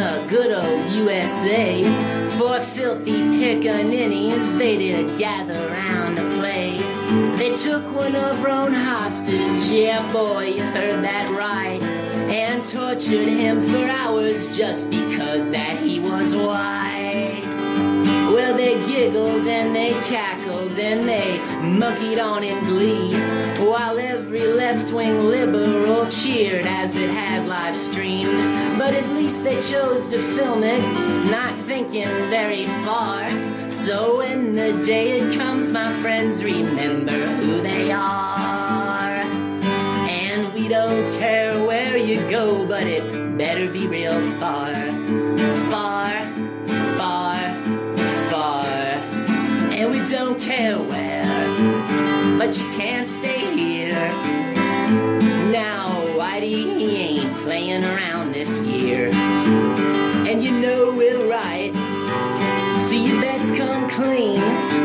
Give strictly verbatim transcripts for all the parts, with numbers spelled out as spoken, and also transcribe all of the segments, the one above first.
the good old U S A. Four filthy pickaninnies, they did gather round to play. They took one of our own hostage, yeah boy, you heard that right, and tortured him for hours just because that he was white. Well, they giggled and they cackled and they monkeyed on in glee, while every left-wing liberal cheered as it had live streamed. But at least they chose to film it, not thinking very far. So when the day it comes, my friends, remember who they are. And we don't care where you go, but it better be real far. Far, far, far. And we don't care where, but you can't stay here. Now Whitey, he ain't playing around this year. And you know we're right, so you best come clean.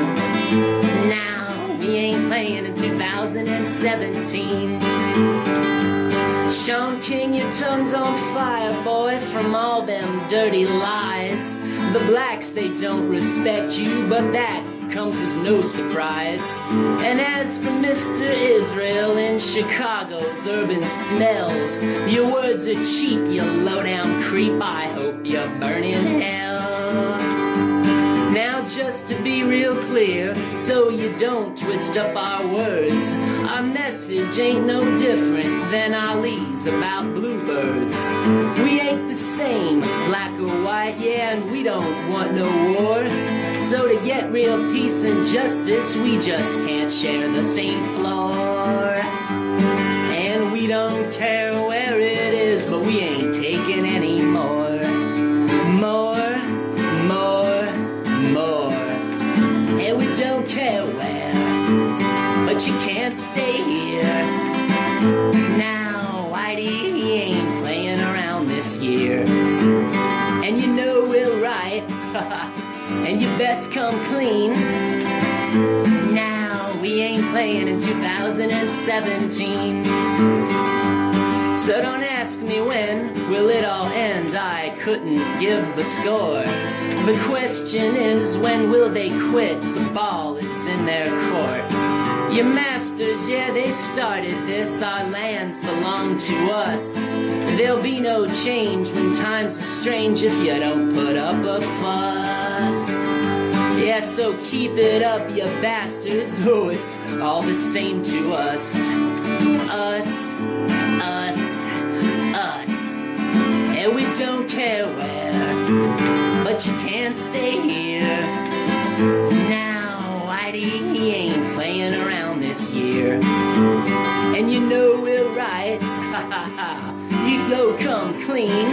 Now we ain't playing in two thousand seventeen. Sean King, your tongue's on fire, boy, from all them dirty lies. The blacks, they don't respect you, but that comes as no surprise. And as for Mister Israel in Chicago's urban smells, your words are cheap, you low-down creep. I hope you burn in hell. Now just to be real clear, so you don't twist up our words, our message ain't no different than Ali's about bluebirds. We ain't the same, black or white, yeah, and we don't want no war. So to get real peace and justice, we just can't share the same floor. And we don't care where it is, but we ain't taking any more. More, more, more. And we don't care where, but you can't stay here. Now Whitey, he ain't playing around this year. And you know we're right, and you best come clean. Now we ain't playing in two thousand seventeen. So don't ask me when will it all end, I couldn't give the score. The question is, when will they quit? The ball is in their court. Your masters, yeah, they started this, our lands belong to us. There'll be no change when times are strange if you don't put up a fuss. Yeah, so keep it up, you bastards, oh, it's all the same to us. Us, us, us. And we don't care where, but you can't stay here. Now Whitey, he ain't playing around this year. And you know we're right, ha ha ha, you go come clean.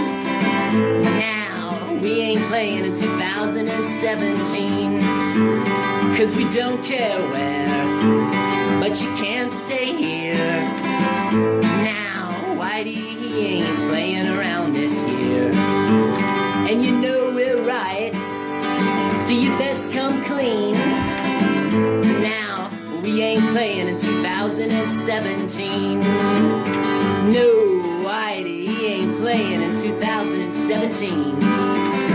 Now we ain't playing in two thousand seventeen. Cause we don't care where, but you can't stay here. Now Whitey, he ain't playing around this year. And you know we're right, so you best come clean. Now we ain't playing in two thousand seventeen. No, Whitey, he ain't playing in two thousand seventeen.